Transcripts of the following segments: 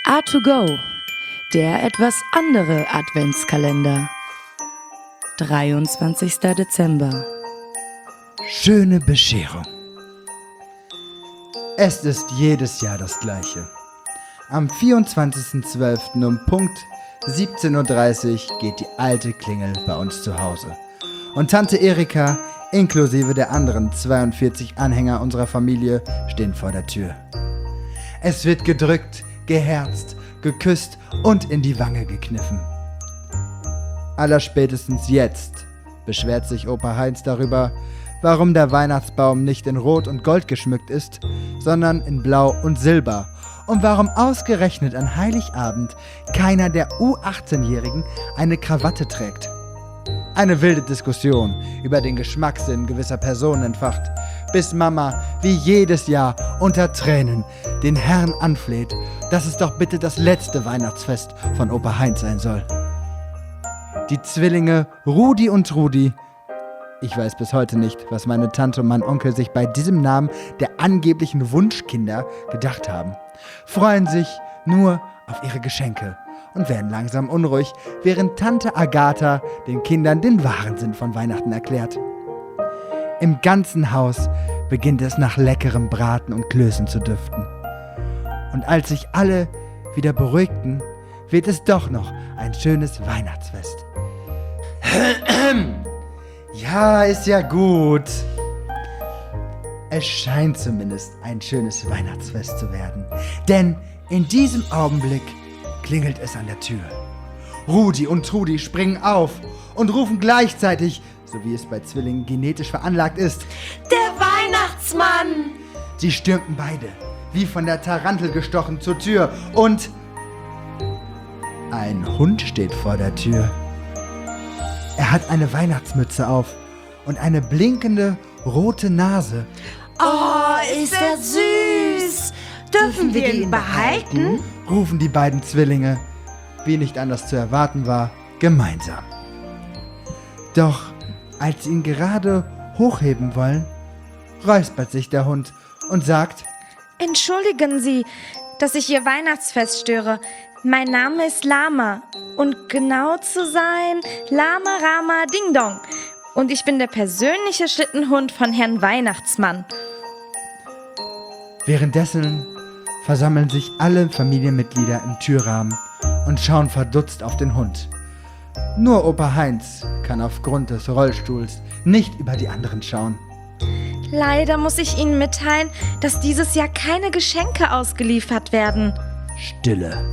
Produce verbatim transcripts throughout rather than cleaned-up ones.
A to go, der etwas andere Adventskalender. dreiundzwanzigster Dezember. Schöne Bescherung. Es ist jedes Jahr das Gleiche. Am vierundzwanzigsten zwölften um Punkt siebzehn Uhr dreißig geht die alte Klingel bei uns zu Hause. Und Tante Erika, inklusive der anderen zweiundvierzig Anhänger unserer Familie, stehen vor der Tür. Es wird gedrückt, geherzt, geküsst und in die Wange gekniffen. Allerspätestens jetzt beschwert sich Opa Heinz darüber, warum der Weihnachtsbaum nicht in Rot und Gold geschmückt ist, sondern in Blau und Silber und warum ausgerechnet an Heiligabend keiner der U achtzehn-Jährigen eine Krawatte trägt. Eine wilde Diskussion über den Geschmackssinn gewisser Personen entfacht, bis Mama wie jedes Jahr unter Tränen den Herrn anfleht, dass es doch bitte das letzte Weihnachtsfest von Opa Heinz sein soll. Die Zwillinge Rudi und Trudi, ich weiß bis heute nicht, was meine Tante und mein Onkel sich bei diesem Namen der angeblichen Wunschkinder gedacht haben, freuen sich nur auf ihre Geschenke und werden langsam unruhig, während Tante Agatha den Kindern den wahren Sinn von Weihnachten erklärt. Im ganzen Haus beginnt es nach leckerem Braten und Klößen zu duften. Und als sich alle wieder beruhigten, wird es doch noch ein schönes Weihnachtsfest. Ja, ist ja gut. Es scheint zumindest ein schönes Weihnachtsfest zu werden. Denn in diesem Augenblick klingelt es an der Tür. Rudi und Trudi springen auf und rufen gleichzeitig, so wie es bei Zwillingen genetisch veranlagt ist: Der Weihnachtsmann! Sie stürmten beide, wie von der Tarantel gestochen, zur Tür und ein Hund steht vor der Tür. Er hat eine Weihnachtsmütze auf und eine blinkende rote Nase. Oh, ist er süß! Dürfen wir ihn behalten? Rufen die beiden Zwillinge, wie nicht anders zu erwarten war, gemeinsam. Doch als sie ihn gerade hochheben wollen, räuspert sich der Hund und sagt: Entschuldigen Sie, dass ich Ihr Weihnachtsfest störe. Mein Name ist Lama und genau zu sein, Lama Rama Ding Dong. Und ich bin der persönliche Schlittenhund von Herrn Weihnachtsmann. Währenddessen versammeln sich alle Familienmitglieder im Türrahmen und schauen verdutzt auf den Hund. Nur Opa Heinz kann aufgrund des Rollstuhls nicht über die anderen schauen. Leider muss ich Ihnen mitteilen, dass dieses Jahr keine Geschenke ausgeliefert werden. Stille.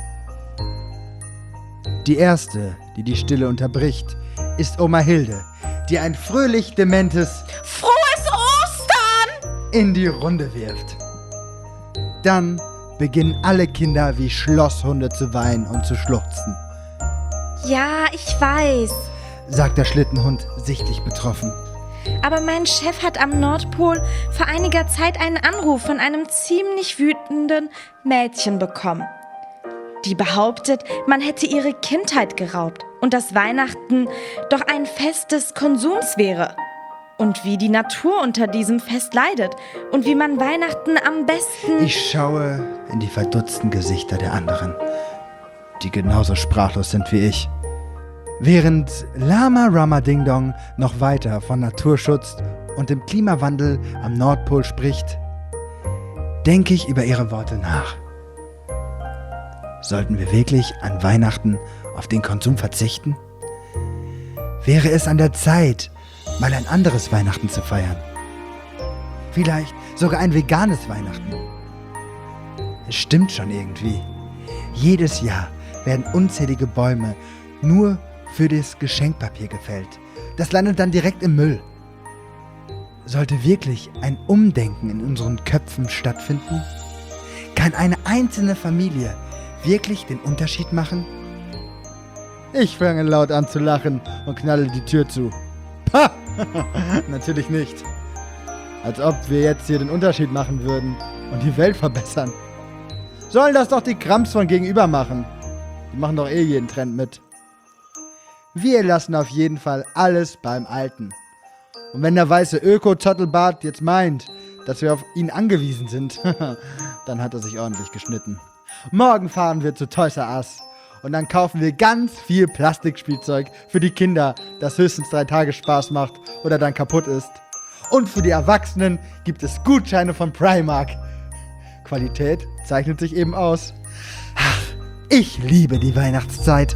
Die erste, die die Stille unterbricht, ist Oma Hilde, die ein fröhlich dementes Frohes Ostern! in die Runde wirft. Dann beginnen alle Kinder wie Schlosshunde zu weinen und zu schluchzen, Ja, ich weiß. sagt der Schlittenhund sichtlich betroffen. Aber mein Chef hat am Nordpol vor einiger Zeit einen Anruf von einem ziemlich wütenden Mädchen bekommen. Die behauptet, man hätte ihre Kindheit geraubt und dass Weihnachten doch ein Fest des Konsums wäre. Und wie die Natur unter diesem Fest leidet und wie man Weihnachten am besten... Ich schaue in die verdutzten Gesichter der anderen, die genauso sprachlos sind wie ich. Während Lama Rama Ding Dong noch weiter von Naturschutz und dem Klimawandel am Nordpol spricht, denke ich über ihre Worte nach. Sollten wir wirklich an Weihnachten auf den Konsum verzichten? Wäre es an der Zeit, mal ein anderes Weihnachten zu feiern? Vielleicht sogar ein veganes Weihnachten? Es stimmt schon irgendwie. Jedes Jahr werden unzählige Bäume nur für das Geschenkpapier gefällt. Das landet dann direkt im Müll. Sollte wirklich ein Umdenken in unseren Köpfen stattfinden? Kann eine einzelne Familie wirklich den Unterschied machen? Ich fange laut an zu lachen und knalle die Tür zu. Pah! Natürlich nicht. Als ob wir jetzt hier den Unterschied machen würden und die Welt verbessern. Sollen das doch die Krams von gegenüber machen. Die machen doch eh jeden Trend mit. Wir lassen auf jeden Fall alles beim Alten. Und wenn der weiße Öko-Zottelbart jetzt meint, dass wir auf ihn angewiesen sind, dann hat er sich ordentlich geschnitten. Morgen fahren wir zu Toys R Us. Und dann kaufen wir ganz viel Plastikspielzeug für die Kinder, das höchstens drei Tage Spaß macht oder dann kaputt ist. Und für die Erwachsenen gibt es Gutscheine von Primark. Qualität zeichnet sich eben aus. Ach, ich liebe die Weihnachtszeit.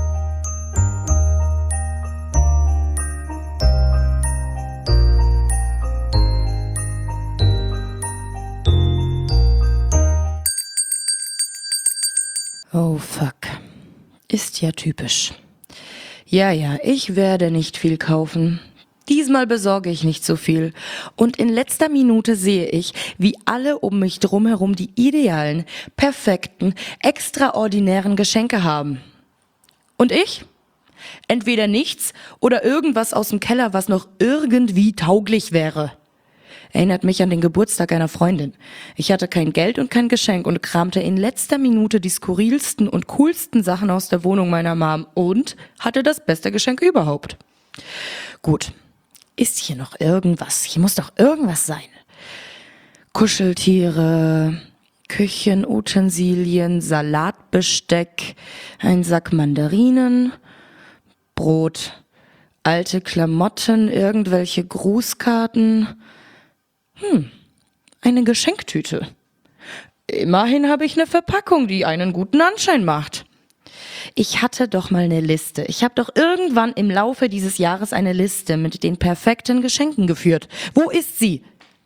Oh fuck. Ist ja typisch. Ja, ja, ich werde nicht viel kaufen. Diesmal besorge ich nicht so viel. Und in letzter Minute sehe ich, wie alle um mich drumherum die idealen, perfekten, extraordinären Geschenke haben. Und ich? Entweder nichts oder irgendwas aus dem Keller, was noch irgendwie tauglich wäre. Erinnert mich an den Geburtstag einer Freundin. Ich hatte kein Geld und kein Geschenk und kramte in letzter Minute die skurrilsten und coolsten Sachen aus der Wohnung meiner Mom und hatte das beste Geschenk überhaupt. Gut, ist hier noch irgendwas? Hier muss doch irgendwas sein. Kuscheltiere, Küchenutensilien, Salatbesteck, ein Sack Mandarinen, Brot, alte Klamotten, irgendwelche Grußkarten. Hm, eine Geschenktüte. Immerhin habe ich eine Verpackung, die einen guten Anschein macht. Ich hatte doch mal eine Liste. Ich habe doch irgendwann im Laufe dieses Jahres eine Liste mit den perfekten Geschenken geführt. Wo ist sie?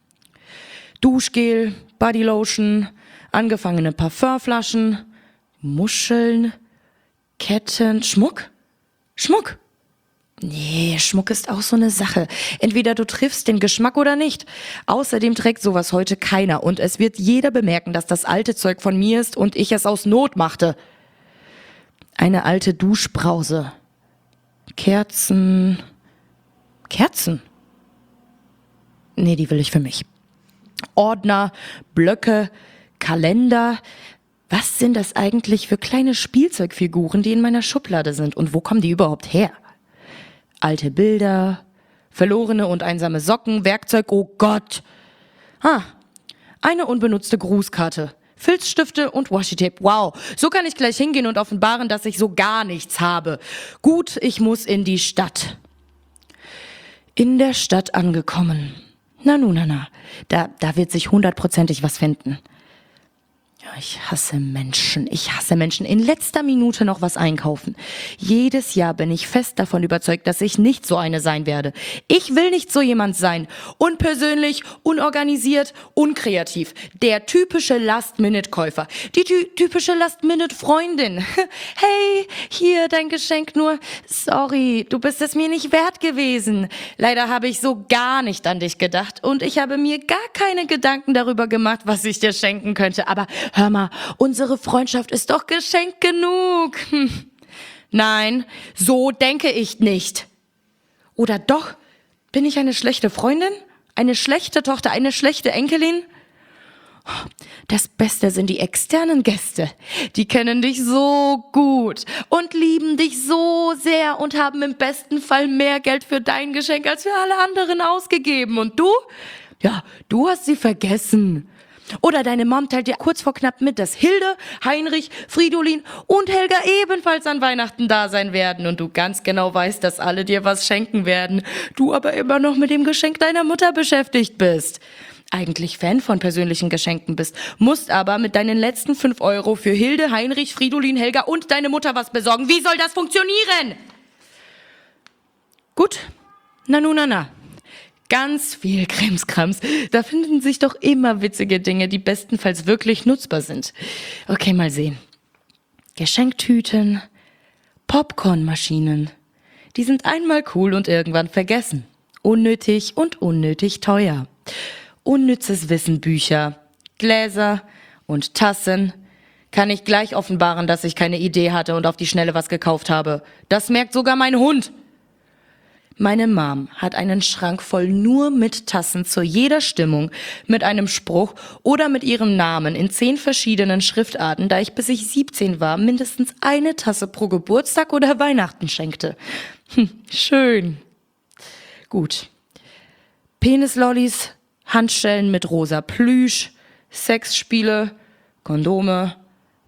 Duschgel, Bodylotion, angefangene Parfümflaschen, Muscheln, Ketten, Schmuck? Schmuck! Nee, Schmuck ist auch so eine Sache. Entweder du triffst den Geschmack oder nicht. Außerdem trägt sowas heute keiner und es wird jeder bemerken, dass das alte Zeug von mir ist und ich es aus Not machte. Eine alte Duschbrause. Kerzen. Kerzen? Nee, die will ich für mich. Ordner, Blöcke, Kalender. Was sind das eigentlich für kleine Spielzeugfiguren, die in meiner Schublade sind und wo kommen die überhaupt her? Alte Bilder, verlorene und einsame Socken, Werkzeug, oh Gott. Ah, eine unbenutzte Grußkarte, Filzstifte und Washi-Tape. Wow, so kann ich gleich hingehen und offenbaren, dass ich so gar nichts habe. Gut, ich muss in die Stadt. In der Stadt angekommen. Na nu, na na, da, da wird sich hundertprozentig was finden. Ja, ich hasse Menschen. Ich hasse Menschen. In letzter Minute noch was einkaufen. Jedes Jahr bin ich fest davon überzeugt, dass ich nicht so eine sein werde. Ich will nicht so jemand sein. Unpersönlich, unorganisiert, unkreativ. Der typische Last-Minute-Käufer. Die ty- typische Last-Minute-Freundin. Hey, hier dein Geschenk nur. Sorry, du bist es mir nicht wert gewesen. Leider habe ich so gar nicht an dich gedacht und ich habe mir gar keine Gedanken darüber gemacht, was ich dir schenken könnte. Aber hör mal, unsere Freundschaft ist doch Geschenk genug. Hm. Nein, so denke ich nicht. Oder doch? Bin ich eine schlechte Freundin? Eine schlechte Tochter? Eine schlechte Enkelin? Das Beste sind die externen Gäste. Die kennen dich so gut und lieben dich so sehr und haben im besten Fall mehr Geld für dein Geschenk als für alle anderen ausgegeben. Und du? Ja, du hast sie vergessen. Oder deine Mom teilt dir kurz vor knapp mit, dass Hilde, Heinrich, Fridolin und Helga ebenfalls an Weihnachten da sein werden und du ganz genau weißt, dass alle dir was schenken werden, du aber immer noch mit dem Geschenk deiner Mutter beschäftigt bist. Eigentlich Fan von persönlichen Geschenken bist, musst aber mit deinen letzten fünf Euro für Hilde, Heinrich, Fridolin, Helga und deine Mutter was besorgen. Wie soll das funktionieren? Gut, na nu na na. Ganz viel Krimskrams. Da finden sich doch immer witzige Dinge, die bestenfalls wirklich nutzbar sind. Okay, mal sehen. Geschenktüten, Popcornmaschinen. Die sind einmal cool und irgendwann vergessen. Unnötig und unnötig teuer. Unnützes Wissen Bücher, Gläser und Tassen. Kann ich gleich offenbaren, dass ich keine Idee hatte und auf die Schnelle was gekauft habe. Das merkt sogar mein Hund. Meine Mom hat einen Schrank voll nur mit Tassen zu jeder Stimmung, mit einem Spruch oder mit ihrem Namen in zehn verschiedenen Schriftarten, da ich bis ich siebzehn war mindestens eine Tasse pro Geburtstag oder Weihnachten schenkte. Hm, schön. Gut. Penislollis, Handschellen mit rosa Plüsch, Sexspiele, Kondome,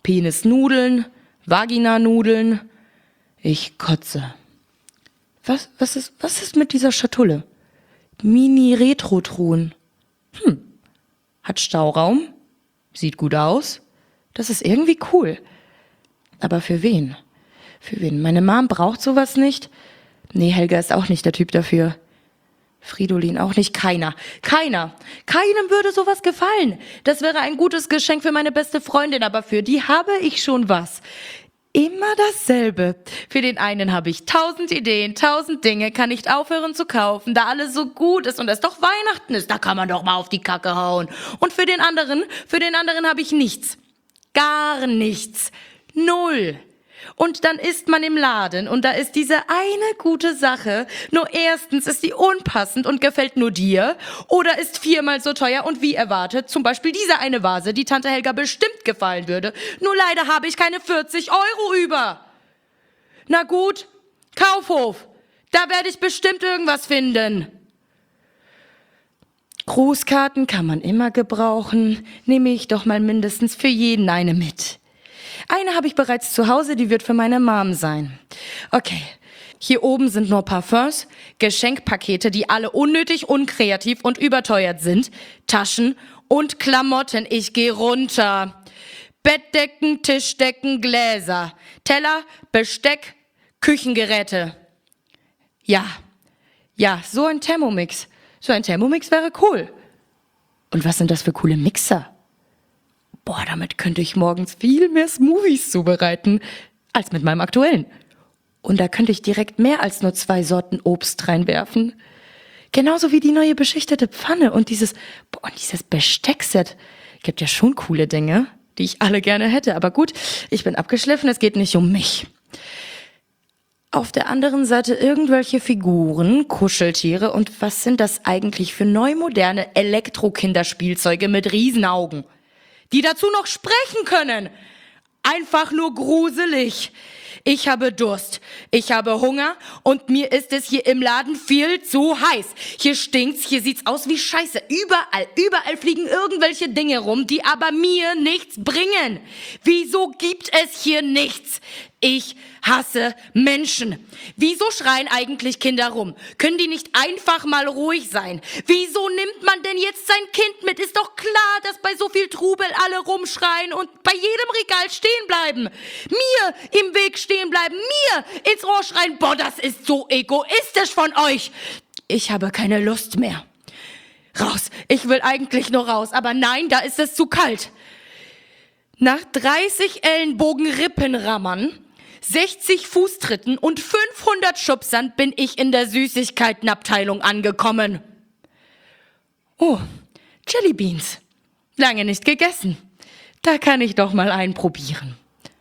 Penisnudeln, Vaginanudeln. Ich kotze. Was, was ist, was ist mit dieser Schatulle? Mini-Retro-Truhen. Hm. Hat Stauraum. Sieht gut aus. Das ist irgendwie cool. Aber für wen? Für wen? Meine Mom braucht sowas nicht. Nee, Helga ist auch nicht der Typ dafür. Fridolin auch nicht. Keiner. Keiner. Keinem würde sowas gefallen. Das wäre ein gutes Geschenk für meine beste Freundin, aber für die habe ich schon was. Immer dasselbe. Für den einen habe ich tausend Ideen, tausend Dinge, kann nicht aufhören zu kaufen, da alles so gut ist und es doch Weihnachten ist, da kann man doch mal auf die Kacke hauen. Und für den anderen, für den anderen habe ich nichts. Gar nichts. Null. Und dann ist man im Laden und da ist diese eine gute Sache. Nur erstens ist die unpassend und gefällt nur dir oder ist viermal so teuer und wie erwartet, zum Beispiel diese eine Vase, die Tante Helga bestimmt gefallen würde. Nur leider habe ich keine vierzig Euro über. Na gut, Kaufhof, da werde ich bestimmt irgendwas finden. Grußkarten kann man immer gebrauchen, nehme ich doch mal mindestens für jeden eine mit. Eine habe ich bereits zu Hause, die wird für meine Mom sein. Okay, hier oben sind nur Parfums, Geschenkpakete, die alle unnötig, unkreativ und überteuert sind, Taschen und Klamotten. Ich gehe runter. Bettdecken, Tischdecken, Gläser, Teller, Besteck, Küchengeräte. Ja, ja, so ein Thermomix. So ein Thermomix wäre cool. Und was sind das für coole Mixer? Boah, damit könnte ich morgens viel mehr Smoothies zubereiten, als mit meinem aktuellen. Und da könnte ich direkt mehr als nur zwei Sorten Obst reinwerfen. Genauso wie die neue beschichtete Pfanne und dieses, boah, dieses Besteckset. Gibt ja schon coole Dinge, die ich alle gerne hätte. Aber gut, ich bin abgeschliffen, es geht nicht um mich. Auf der anderen Seite irgendwelche Figuren, Kuscheltiere und was sind das eigentlich für neumoderne Elektro-Kinderspielzeuge mit Riesenaugen? Die dazu noch sprechen können. Einfach nur gruselig. Ich habe Durst, ich habe Hunger und mir ist es hier im Laden viel zu heiß. Hier stinkt's, hier sieht's aus wie Scheiße. Überall, überall fliegen irgendwelche Dinge rum, die aber mir nichts bringen. Wieso gibt es hier nichts? Ich hasse Menschen. Wieso schreien eigentlich Kinder rum? Können die nicht einfach mal ruhig sein? Wieso nimmt man denn jetzt sein Kind mit? Ist doch klar, dass bei so viel Trubel alle rumschreien und bei jedem Regal stehen bleiben. Mir im Weg stehen bleiben, mir ins Ohr schreien. Boah, das ist so egoistisch von euch. Ich habe keine Lust mehr. Raus, ich will eigentlich nur raus, aber nein, da ist es zu kalt. Nach dreißig Ellenbogen Rippenrammern, sechzig Fußtritten und fünfhundert Schubsern bin ich in der Süßigkeitenabteilung angekommen. Oh, Jellybeans. Lange nicht gegessen. Da kann ich doch mal einen probieren.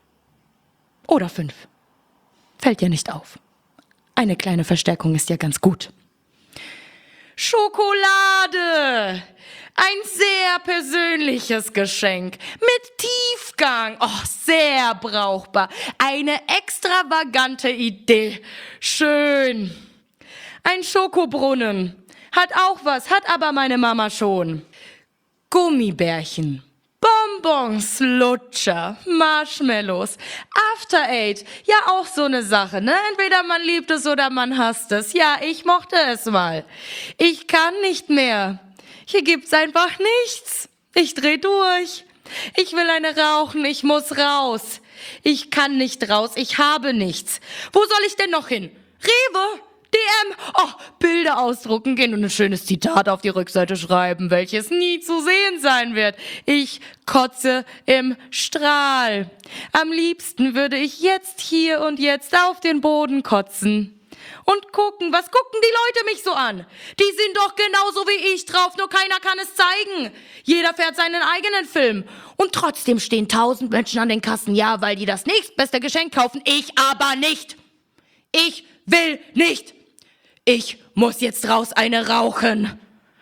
Oder fünf. Fällt ja nicht auf. Eine kleine Verstärkung ist ja ganz gut. Schokolade! Ein sehr persönliches Geschenk mit Tiefgang. Oh, sehr brauchbar. Eine extravagante Idee. Schön. Ein Schokobrunnen. Hat auch was, hat aber meine Mama schon. Gummibärchen. Bonbons, Lutscher, Marshmallows, After Eight, ja auch so eine Sache, ne? Entweder man liebt es oder man hasst es. Ja, ich mochte es mal. Ich kann nicht mehr. Hier gibt's einfach nichts. Ich dreh durch. Ich will eine rauchen, ich muss raus. Ich kann nicht raus, ich habe nichts. Wo soll ich denn noch hin? Rewe? D M? Oh, Bilder ausdrucken gehen und ein schönes Zitat auf die Rückseite schreiben, welches nie zu sehen sein wird. Ich kotze im Strahl. Am liebsten würde ich jetzt hier und jetzt auf den Boden kotzen. Und gucken, was gucken die Leute mich so an? Die sind doch genauso wie ich drauf, nur keiner kann es zeigen. Jeder fährt seinen eigenen Film. Und trotzdem stehen tausend Menschen an den Kassen, ja, weil die das nächstbeste Geschenk kaufen. Ich aber nicht. Ich will nicht. Ich muss jetzt raus eine rauchen.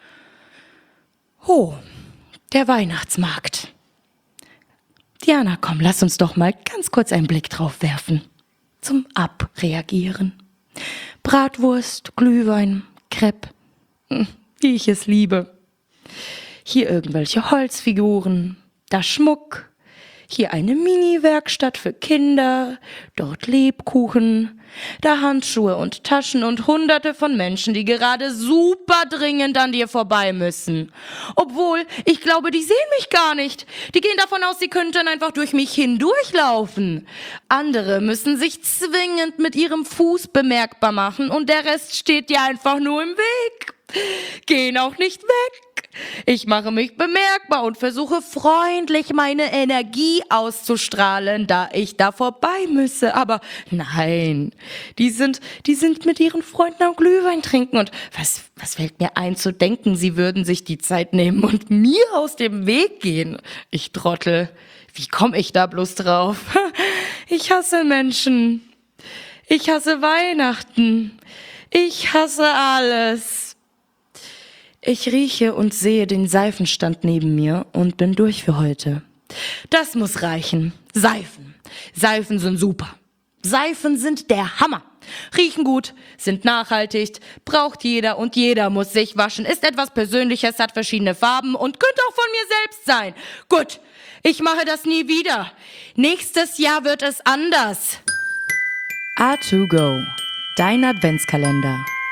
Oh, der Weihnachtsmarkt. Diana, komm, lass uns doch mal ganz kurz einen Blick drauf werfen. Zum Abreagieren. Bratwurst, Glühwein, Crepe, wie ich es liebe. Hier irgendwelche Holzfiguren, da Schmuck. Hier eine Mini-Werkstatt für Kinder, dort Lebkuchen, da Handschuhe und Taschen und hunderte von Menschen, die gerade super dringend an dir vorbei müssen. Obwohl, ich glaube, die sehen mich gar nicht. Die gehen davon aus, sie könnten einfach durch mich hindurchlaufen. Andere müssen sich zwingend mit ihrem Fuß bemerkbar machen und der Rest steht dir einfach nur im Weg. Gehen auch nicht weg. Ich mache mich bemerkbar und versuche freundlich meine Energie auszustrahlen, da ich da vorbei müsse. Aber nein, die sind, die sind mit ihren Freunden am Glühwein trinken. Und was, was fällt mir ein zu denken, sie würden sich die Zeit nehmen und mir aus dem Weg gehen? Ich Trottel, wie komme ich da bloß drauf? Ich hasse Menschen. Ich hasse Weihnachten. Ich hasse alles. Ich rieche und sehe den Seifenstand neben mir und bin durch für heute. Das muss reichen. Seifen. Seifen sind super. Seifen sind der Hammer. Riechen gut, sind nachhaltig, braucht jeder und jeder muss sich waschen, ist etwas Persönliches, hat verschiedene Farben und könnte auch von mir selbst sein. Gut, ich mache das nie wieder. Nächstes Jahr wird es anders. A to go. Dein Adventskalender.